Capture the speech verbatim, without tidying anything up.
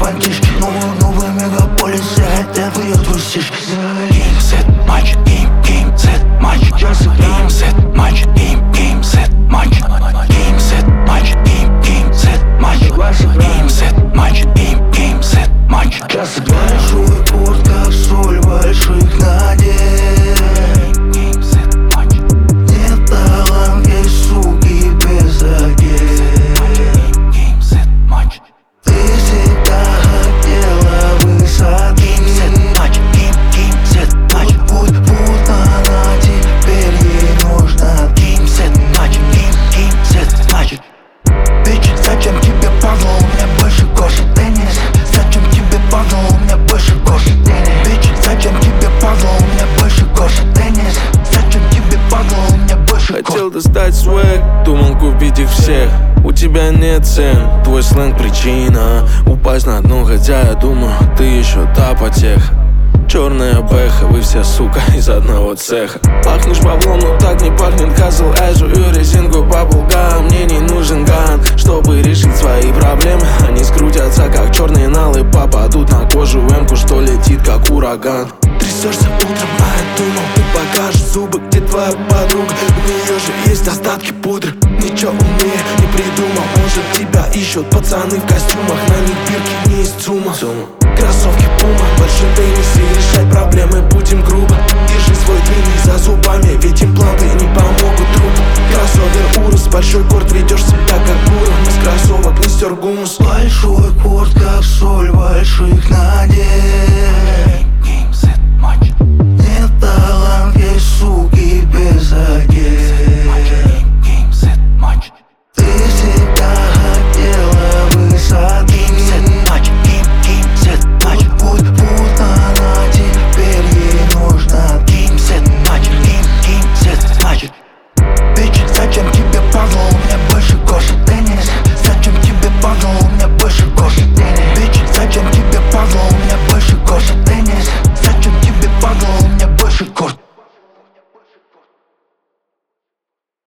бандишки. Новый, новый мегаполис, я хотят ее трусишь. Game, set, матч, game, game, set, матч. Game, set, матч, game, game, set, матч. Game, set, матч, game, game, set, матч. Game, set, матч, game, game, set, матч. Большой порт, как соль больших надежд. Нет талант, есть суки без одежд. Ты всегда хотела высоты. Путь, путь, она теперь ей нужна. Bitch, зачем тебе падло, у меня больше кошек теннис. Зачем тебе падло, у меня больше кошек теннис. Bitch, зачем тебе падло, у меня больше кошек теннис. Зачем тебе падло, у меня больше кошек. Хотел достать свэг, думал купить их всех. У тебя нет цен, твой сленг причина упасть на дно, хотя я думаю, ты еще та потеха. Черная бэха, вы все, сука, из одного цеха. Пахнешь баблом, но так не пахнет Хазл. Я жую резинку баблгам. Мне не нужен ган, чтобы решить свои проблемы. Они скрутятся, как черные налы, попадут на кожу эмку, что летит, как ураган. Трясешься утром, а я думал, ты покажешь зубы, где твоя подруга. У нее же есть остатки пудры. Ничего умнее не придумал. Может, тебя ищут пацаны в костюмах. На них бирки не из ЦУМа. Кроссовки Пума, больше теннисе, решать проблемы будем грубо. Держи свой длинный за зубами, ведь импланты не помогут трупу. Кроссовер Урус, большой корт, ведешь себя как гуру. Из кроссовок не стер гумус. Большой корт, как соль больших надежд.